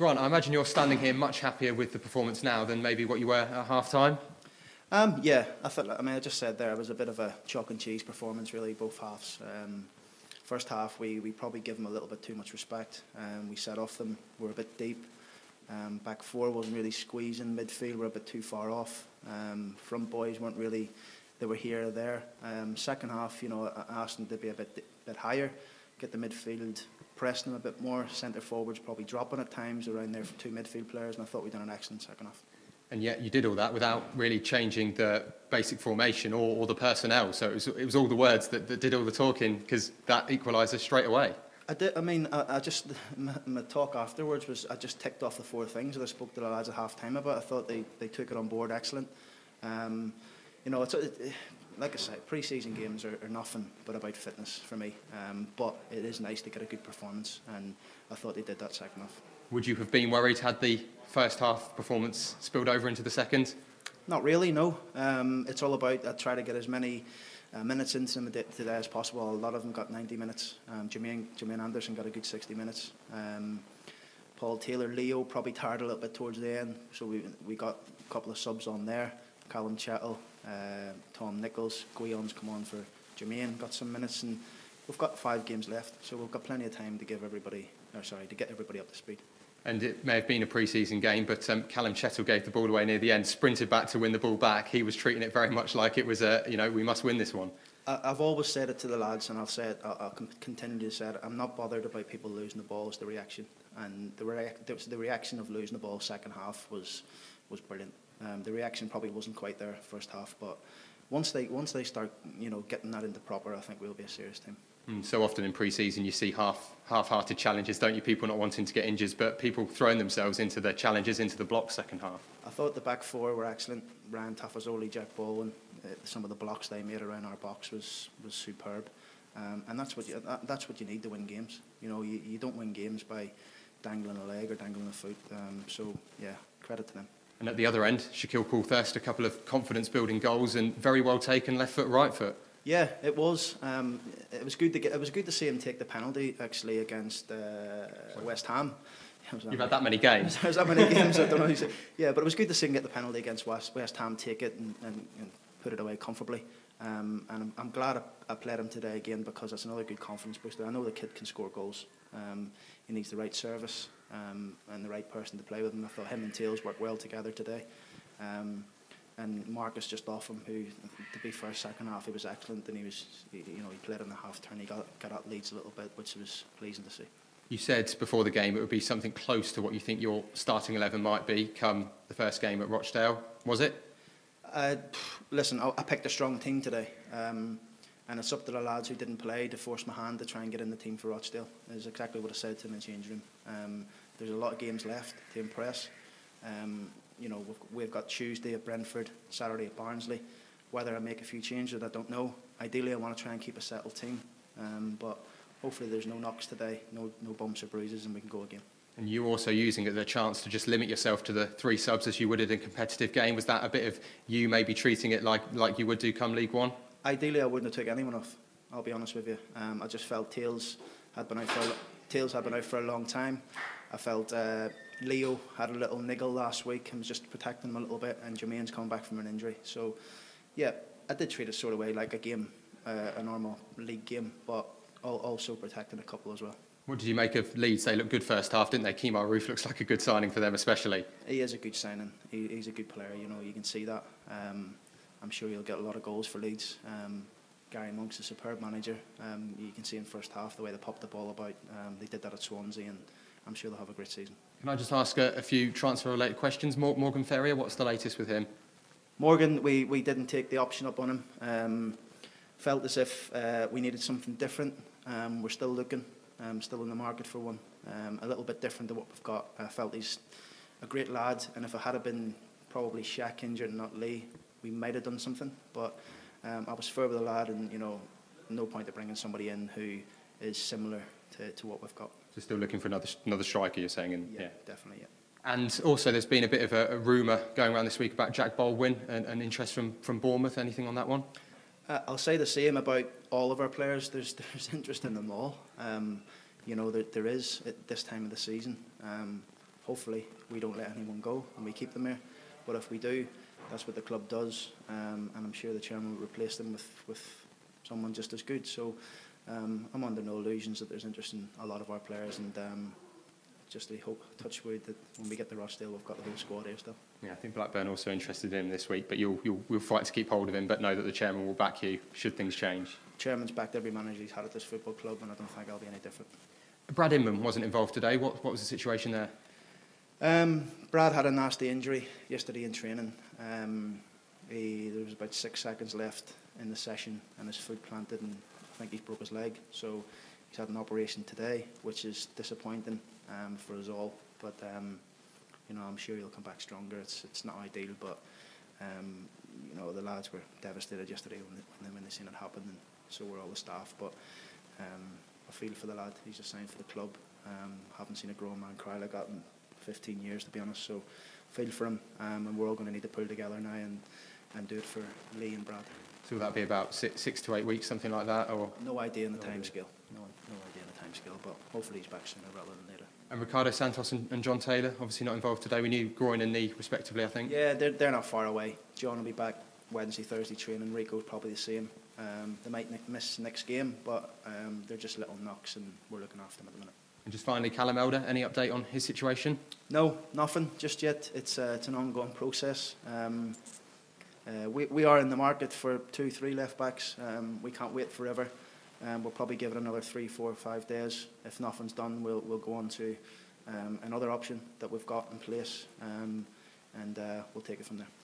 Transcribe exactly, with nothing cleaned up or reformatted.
Grant, I imagine you're standing here much happier with the performance now than maybe what you were at half-time? Um, yeah, I thought. I mean, I just said there it was a bit of a chalk and cheese performance, really, both halves. Um, first half, we, we probably give them a little bit too much respect. Um, we set off them. We're a bit deep. Um, back four wasn't really squeezing. Midfield were a bit too far off. Um, front boys weren't really. They were here or there. Um, second half, you know, I asked them to be a bit bit higher, get the midfield pressing them a bit more. Centre forwards probably dropping at times around there for two midfield players, and I thought we'd done an excellent second half. And yet you did all that without really changing the basic formation or, or the personnel. So it was, it was all the words that, that did all the talking, because that equaliser straight away. I did. I mean, I, I just my, my talk afterwards was I just ticked off the four things that I spoke to the lads at half time about. I thought they, they took it on board excellent. Um, you know, it's it, like I said, pre-season games are, are nothing but about fitness for me. Um, but it is nice to get a good performance, and I thought they did that second half. Would you have been worried had the first half performance spilled over into the second? Not really, no. Um, it's all about I try to get as many uh, minutes into them today as possible. A lot of them got ninety minutes. Um, Jermaine, Jermaine Anderson got a good sixty minutes. Um, Paul Taylor, Leo probably tired a little bit towards the end, so we we got a couple of subs on there. Callum Chettle, uh, Tom Nichols, Guillon's come on for Jermaine, got some minutes, and we've got five games left, so we've got plenty of time to give everybody, or sorry, to get everybody up to speed. And it may have been a pre-season game, but um, Callum Chettle gave the ball away near the end, sprinted back to win the ball back. He was treating it very much like it was a, you know, we must win this one. I've always said it to the lads, and I'll say it, I'll, I'll continue to say it. I'm not bothered about people losing the ball. It's the reaction, and the, rea- the reaction of losing the ball second half was was brilliant. Um, the reaction probably wasn't quite there first half, but once they once they start, you know, getting that into proper, I think we'll be a serious team. Mm, so often in pre-season you see half half-hearted challenges, don't you? People not wanting to get injured, but people throwing themselves into the challenges, into the block second half. I thought the back four were excellent. Ryan Tafazoli, Jack Baldwin, uh, some of the blocks they made around our box was was superb, um, and that's what you that, that's what you need to win games. You know, you, you don't win games by dangling a leg or dangling a foot. Um, so yeah, credit to them. And at the other end, Shaquille Paul-Thirst, a couple of confidence-building goals and very well taken left foot, right foot. Yeah, it was. Um, it was good to get. It was good to see him take the penalty actually against uh, West Ham. You've had that many games. There's that many games. I don't know. Yeah, but it was good to see him get the penalty against West West Ham, take it and, and, and put it away comfortably. Um, and I'm, I'm glad I, I played him today again, because that's another good confidence booster. I know the kid can score goals. Um, he needs the right service um, and the right person to play with him. I thought him and Tails worked well together today. Um, And Marcus just off him, who, to be fair, second half he was excellent, and he was, you know, he played in the half turn. He got got at Leeds a little bit, which was pleasing to see. You said before the game it would be something close to what you think your starting eleven might be come the first game at Rochdale. Was it? Uh, listen, I, I picked a strong team today, um, and it's up to the lads who didn't play to force my hand to try and get in the team for Rochdale. Is exactly what I said to them in the change room. Um, there's a lot of games left to impress. Um, You know, we've, we've got Tuesday at Brentford, Saturday at Barnsley. Whether I make a few changes, I don't know. Ideally, I want to try and keep a settled team. Um, but hopefully there's no knocks today, no no bumps or bruises, and we can go again. And you also using it as a chance to just limit yourself to the three subs as you would in a competitive game. Was that a bit of you maybe treating it like, like you would do come League One? Ideally, I wouldn't have took anyone off, I'll be honest with you. Um, I just felt Tails had been out for a, Tails had been out for a long time. I felt... Uh, Leo had a little niggle last week and was just protecting him a little bit, and Jermaine's come back from an injury. So, yeah, I did treat it sort of way like a game, uh, a normal league game, but also protecting a couple as well. What did you make of Leeds? They looked good first half, didn't they? Kemar Roof looks like a good signing for them especially. He is a good signing. He, he's a good player, you know, you can see that. Um, I'm sure he'll get a lot of goals for Leeds. Um, Gary Monk's a superb manager. Um, you can see in first half the way they popped the ball about. Um, they did that at Swansea, and I'm sure they'll have a great season. Can I just ask a, a few transfer-related questions? Morgan Ferrier, what's the latest with him? Morgan, we, we didn't take the option up on him. Um, felt as if uh, we needed something different. Um, we're still looking, um, still in the market for one. Um, a little bit different to what we've got. I felt he's a great lad, and if it had been probably Shaq injured and not Lee, we might have done something. But um, I was fair with the lad, and you know, no point of bringing somebody in who is similar to, to what we've got. So still looking for another another striker, you're saying? And, yeah, yeah, definitely, yeah. And also there's been a bit of a, a rumour going around this week about Jack Baldwin and, and interest from, from Bournemouth. Anything on that one? Uh, I'll say the same about all of our players. There's there's interest in them all. Um, you know, there, there is at this time of the season. Um, hopefully we don't let anyone go and we keep them here. But if we do, that's what the club does, um, and I'm sure the chairman will replace them with, with someone just as good. So um, I'm under no illusions that there's interest in a lot of our players, and um, just I hope, touch wood, that when we get the Rochdale, we've got the whole squad here still. Yeah, I think Blackburn are also interested in him this week, but you'll, you'll, you'll fight to keep hold of him, but know that the chairman will back you should things change. Chairman's backed every manager he's had at this football club, and I don't think I'll be any different. Brad Inman wasn't involved today. What, what was the situation there? Um, Brad had a nasty injury yesterday in training. Um, he, there was about six seconds left in the session, and his foot planted, and I think he's broke his leg. So he's had an operation today, which is disappointing um, for us all. But um, you know, I'm sure he'll come back stronger. It's it's not ideal, but um, you know, the lads were devastated yesterday when they, when they seen it happen, and so were all the staff. But um, I feel for the lad. He's a sign for the club. Um, haven't seen a grown man cry like that in fifteen years, to be honest. So feel for him, um, and we're all going to need to pull together now and and do it for Lee and Brad. So will that be about six, six to eight weeks, something like that, or? No idea in the No time idea. scale. No, no idea in the time scale, but hopefully he's back sooner rather than later. And Ricardo Santos and, and John Taylor, obviously not involved today. We knew groin and knee, respectively, I think. Yeah, they're they're not far away. John will be back Wednesday, Thursday training. Rico's probably the same. Um, they might miss next game, but um, they're just little knocks, and we're looking after them at the minute. And just finally, Callum Elder, any update on his situation? No, nothing just yet. It's uh, it's an ongoing process. Um, uh, we we are in the market for two, three left backs. Um, we can't wait forever. Um, we'll probably give it another three, four, five days. If nothing's done, we'll we'll go on to um, another option that we've got in place, um, and uh, we'll take it from there.